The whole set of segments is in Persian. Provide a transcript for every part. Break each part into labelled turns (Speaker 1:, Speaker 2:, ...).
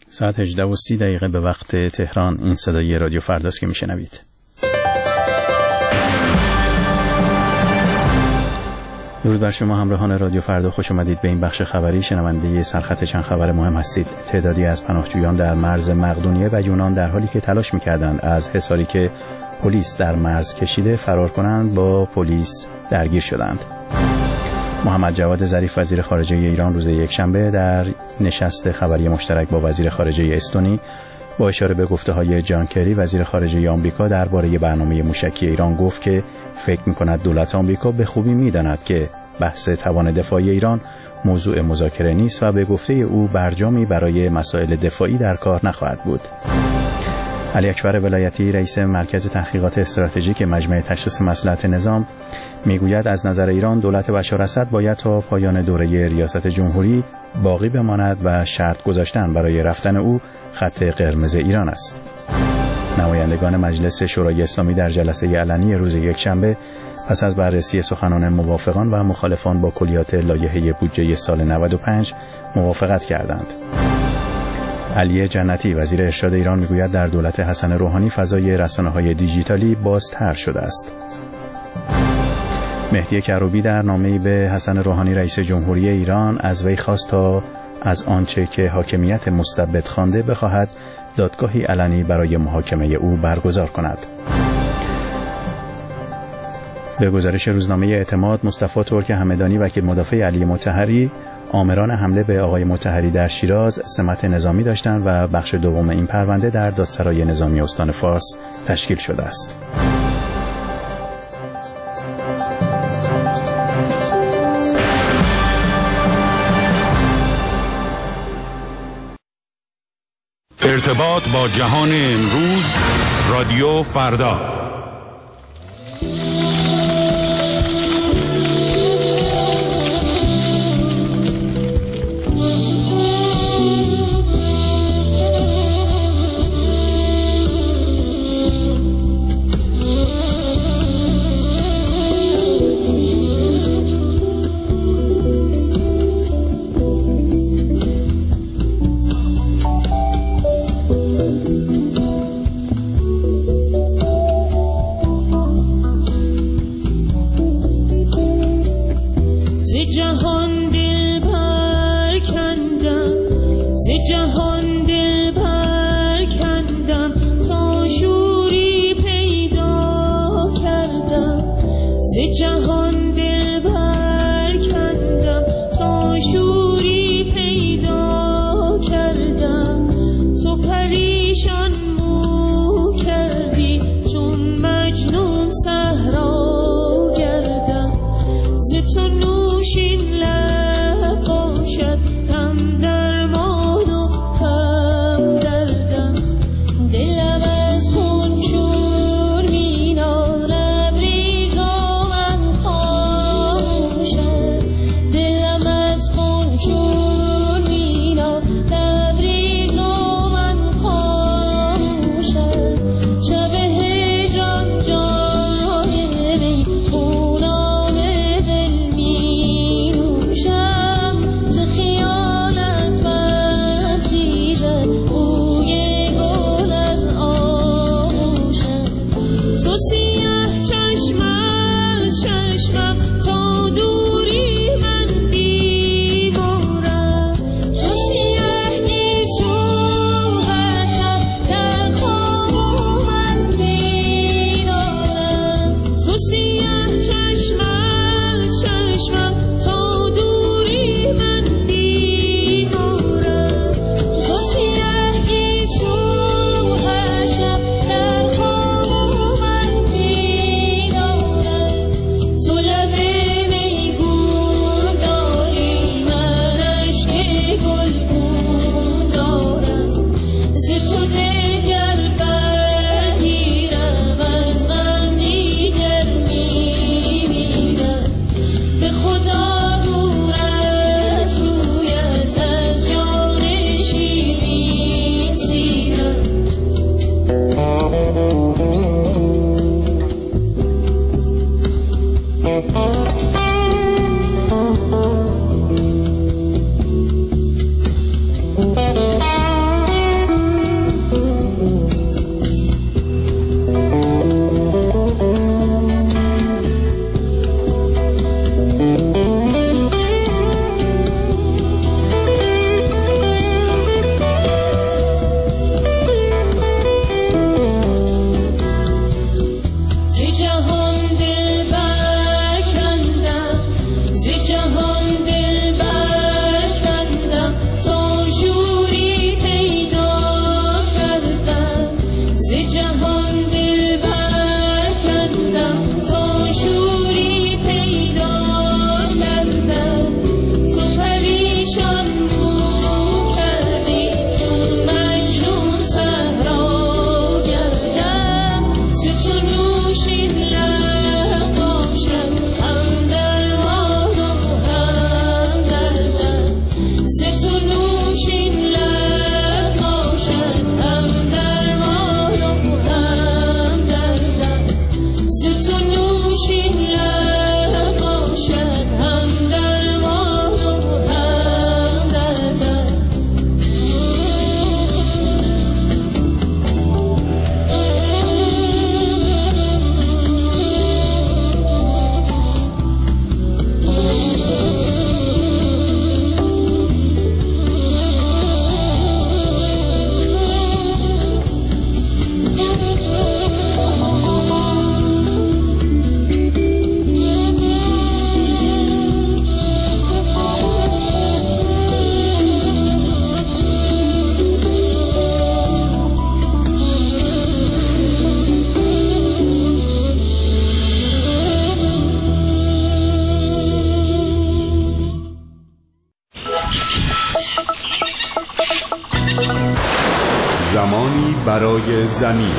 Speaker 1: ساعت 18:30 به وقت تهران. این صدای رادیو فرداست که میشنوید. درود بر شما همراهان رادیو فردا، خوش آمدید به این بخش خبری. شنونده سرخط چند خبر مهم هستید. تعدادی از پناهجویان در مرز مقدونیه و یونان در حالی که تلاش می‌کردند از حصاری که پلیس در مرز کشیده فرار کنند با پلیس درگیر شدند. محمد جواد ظریف وزیر خارجه ایران روز یکشنبه در نشست خبری مشترک با وزیر خارجه استونی با اشاره به گفته‌های جان کری وزیر خارجه آمریکا درباره برنامه موشکی ایران گفت که فکر می‌کند دولت آمریکا به خوبی می‌داند که بحث توان دفاعی ایران موضوع مذاکره نیست و به گفته او برجامی برای مسائل دفاعی در کار نخواهد بود. علی اکبر ولایتی رئیس مرکز تحقیقات استراتژیک مجمع تشخیص مصلحت نظام میگوید از نظر ایران دولت بشار اسد باید تا پایان دوره ریاست جمهوری باقی بماند و شرط گذاشتن برای رفتن او خط قرمز ایران است. نمایندگان مجلس شورای اسلامی در جلسه علنی روز یکشنبه پس از بررسی سخنان موافقان و مخالفان با کلیات لایحه بودجه سال 95 موافقت کردند. علی جنتی وزیر ارشاد ایران میگوید در دولت حسن روحانی فضای رسانه‌های دیجیتالی بازتر شده است. مهدی کروبی در نامه‌ای به حسن روحانی رئیس جمهوری ایران از وی خواست تا از آنچه که حاکمیت مستبد خوانده بخواهد دادگاهی علنی برای محاکمه او برگزار کند. به گزارش روزنامه اعتماد، مصطفی ترک همدانی وکیل مدافع علی مطهری آمران حمله به آقای مطهری در شیراز سمت نظامی داشتند و بخش دوم این پرونده در دادسرای نظامی استان فارس تشکیل شده است.
Speaker 2: ارتباط با جهان امروز، رادیو فردا.
Speaker 3: نوشین لب باشد هم درمان و زمانی برای زمین.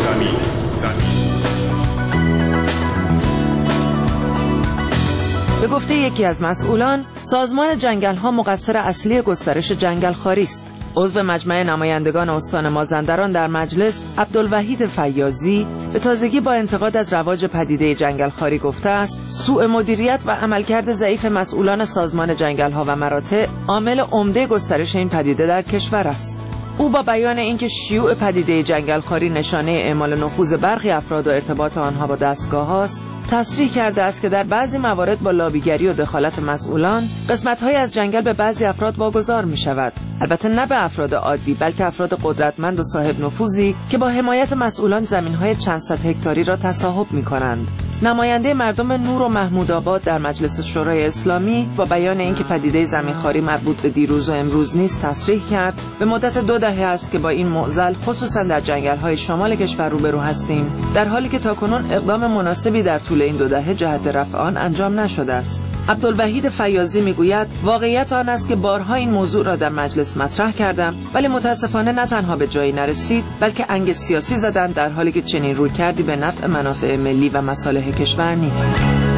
Speaker 4: به گفته یکی از مسئولان، سازمان جنگل‌ها مقصر اصلی گسترش جنگل‌خواری است. عضو مجمع نمایندگان استان مازندران در مجلس، عبدالوحید فیاضی، به تازگی با انتقاد از رواج پدیده جنگل‌خواری گفته است سوء مدیریت و عملکرد ضعیف مسئولان سازمان جنگل‌ها و مراتع عامل عمده گسترش این پدیده در کشور است. او با بیان اینکه شیوع پدیده جنگل‌خواری نشانه اعمال نفوذ برخی افراد و ارتباط آنها با دستگاه‌ها است، تصریح کرده است که در بعضی موارد با لابیگری و دخالت مسئولان قسمت‌های از جنگل به بعضی افراد واگذار می‌شود. البته نه به افراد عادی، بلکه افراد قدرتمند و صاحب نفوذی که با حمایت مسئولان زمین‌های چند صد هکتاری را تصاحب می‌کنند. نماینده مردم نور و محمودآباد در مجلس شورای اسلامی با بیان اینکه پدیده زمینخواری مربوط به دیروز و امروز نیست تصریح کرد به مدت 2 دهه است که با این معضل خصوصا در جنگل‌های شمال کشور روبرو هستیم، در حالی که تاکنون اقدام مناسبی در طول این 2 دهه جهت رفع آن انجام نشده است. عبدالوحید فیاضی میگوید واقعیت آن است که بارها این موضوع را در مجلس مطرح کردم، ولی متاسفانه نه تنها به جایی نرسید بلکه انگ سیاسی زدند، در حالی که چنین رویکردی به نفع منافع ملی و مصالح کشور نیست.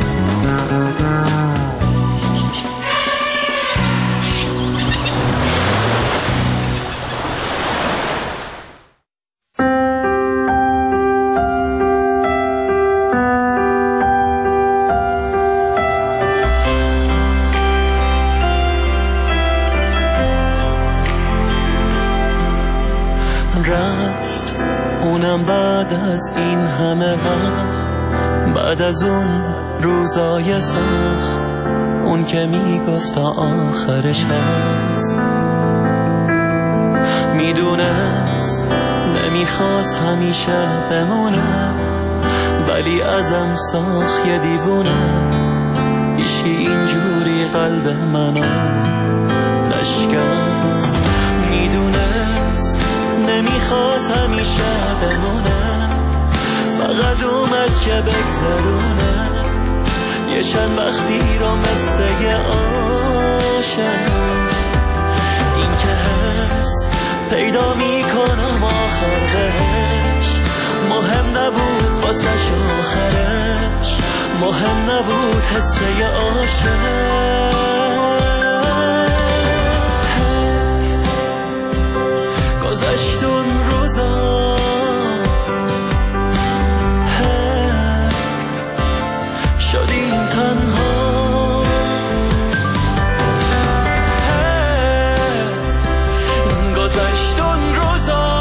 Speaker 5: رفت اونم بعد از این همه وقت، بعد از اون روزای سخت، اون که میگفت آخرش هست. میدونست نمیخواست همیشه بمونه، ولی ازم ساخت یه دیوونه. ایشی اینجوری قلب منو نشکست. میدونست نمیخواست همیشه بمونه، فقط اومد که بگذرونه یه چند وقتی رو مثل یه عاشق. این که هست پیدا میکنم آخر بهش، مهم نبود واسش آخرش، مهم نبود حس یه عاشق. گذشت اون روزا شدیم تنها، گذشت اون روزا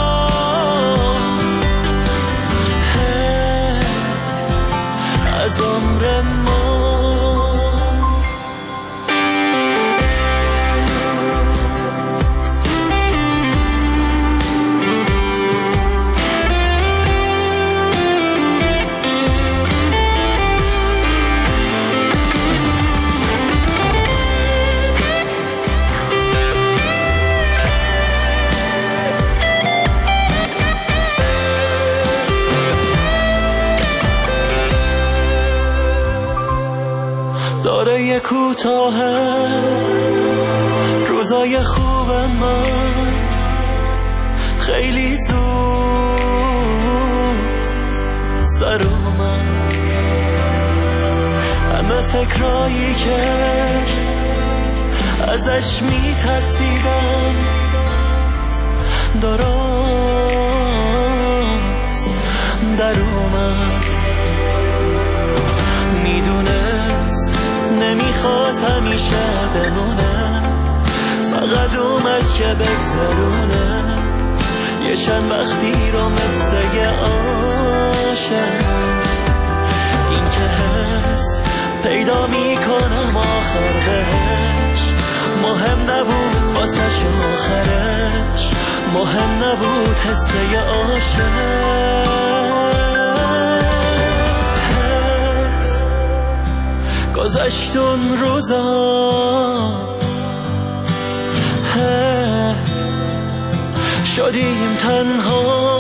Speaker 5: از عمر ما. داره کوتاه روزای خوب من، خیلی زود سر اومد. همه فکرایی که ازش میترسیدم درست در اومد. میدونست نمیخواست همیشه بمونه، فقط اومد که بگذرونه یه چند وقتی رو مثل یه عاشق. این که هست پیدا میکنم آخر بهش، مهم نبود واسش آخرش، مهم نبود حس یه عاشق. گذشت اون روزا شدیم تنها،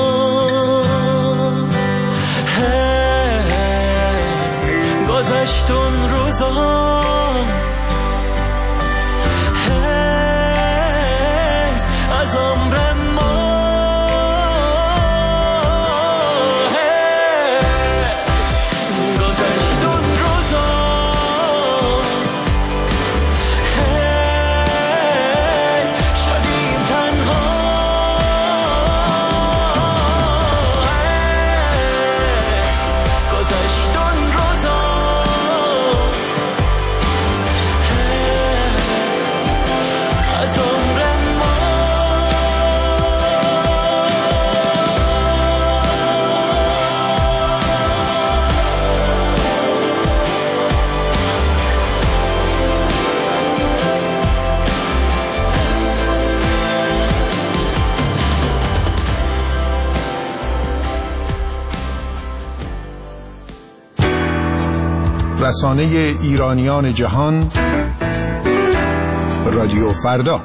Speaker 5: گذشت اون روزا از عمر ما.
Speaker 6: رسانه ایرانیان جهان، رادیو فردا.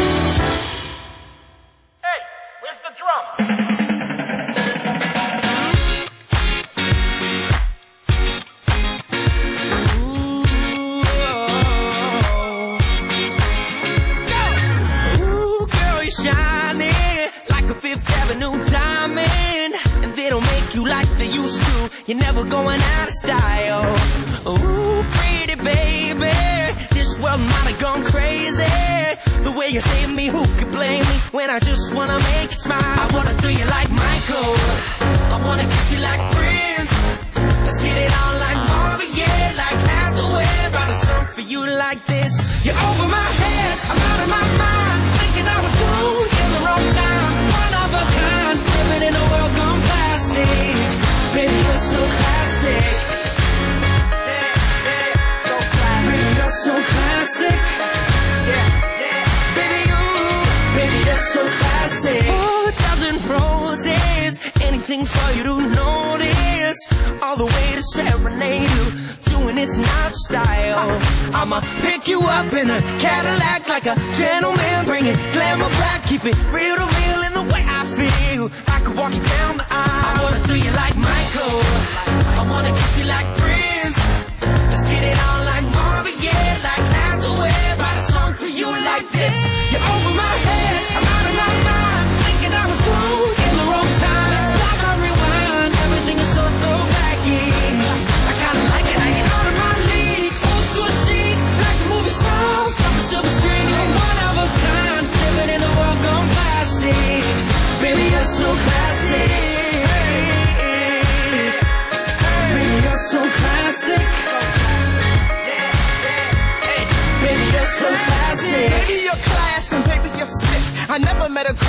Speaker 5: You're never going out of style. Ooh, pretty baby, this world might have gone crazy. The way you save me, who could blame me when I just wanna make you smile? I wanna do you like Michael, I wanna kiss you like Prince. Let's get it on like Marvin, yeah, like Hathaway. Write a song for you like this. You're over my head, I'm out of my mind, thinking I was through in the wrong time. One of a kind, living in a world gone plastic. Baby, you're so classic. Baby, you're so classic. Baby, you're so classic. Oh, a dozen roses, anything for you to notice. All the way to serenade you, doing it's not style. I'ma pick you up in a Cadillac like a gentleman, bring it glamour back, keep it real to real in the way I feel. I could walk you down the aisle. I wanna do you like Michael, I wanna kiss you like Prince. Let's get it on like Marvin, yeah, like Hathaway. Write a song for you like this. You're over my head, I'm out of my mind, thinking I was through in the wrong time. Let's stop and rewind, everything is so throwbacky. I kinda like it, hanging out of my league. Old school chic, like the movie star, from the silver screen. You're one of a kind, living in a world gone plastic. Baby, you're so classic. Baby, you're so classic. Baby, you're so classic. Baby, you're class and baby, you're sick. I never met a